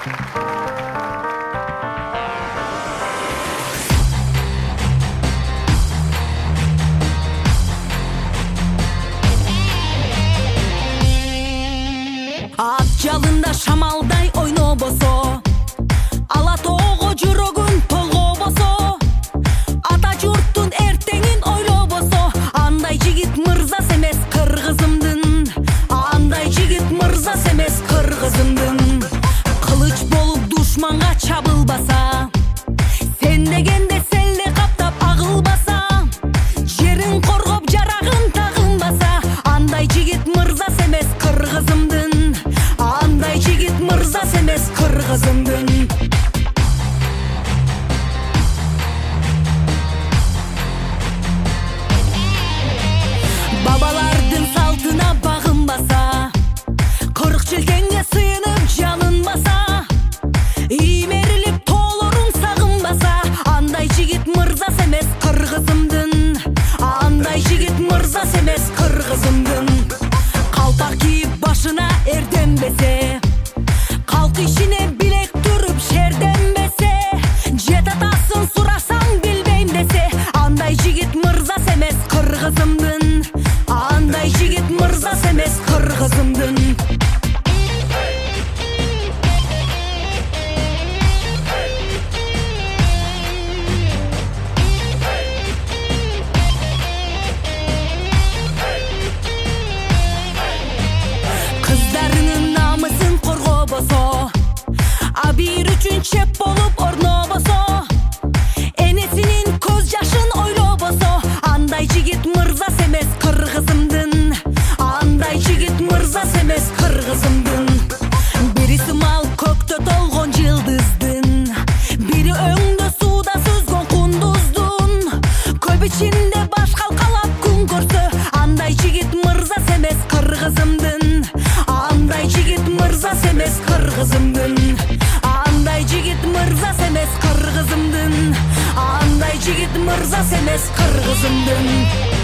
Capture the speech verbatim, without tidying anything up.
Ат жалында шамалдай ойнобосо, ала тоого жүрөгүн толгобосо, ата журттун эртеңин ойлобосо, андай жигит мырзас эмес кыргызымдын, андай жигит мырзас эмес кыргызымдын. Кылыч болуп душманга чабылбаса, сен дегенде селде каптап агылбаса, жерин коргоп жарагын тагынбаса, андай жигит мырзас эмес кыргызымдын, андай жигит мырзас эмес кыргызымдын. Бабалардын салтына багынбаса, кырк желкенге сыйынып жалынбаса, иймерилип тоолорун сагынбаса, андай жигит мырзас эмес кыргызымдын, андай жигит мырзас эмес кыргызымдын. Калпак кийип башына эрденбесе, калк ишине билек туруп шерденбесе, жет атасын сурасаң билбейм десе, андай жигит мырзас эмес кыргызымдын, андай жигит мырзас эмес кыргызымдын. Кыздарынын намысын коргобосо, абийир үчүн чеп болуп орнобосо, энесинин көз жашын ойлобосо, андай жигит мырзас эмес кыргызымдын, андай жигит мырзас эмес кыргызымдын. Бири сымал көктө толгон жылдыздын, бири өңдө сууда сүзгөн кундуздун, көп ичинде баш калкалап күн көрсө, андай жигит мырзас эмес кыргызымдын, андай жигит мырзас эмес кыргызымдын, андай жигит мырзас эмес кыргызымдын, андай жигит мырзас эмес кыргызымдын.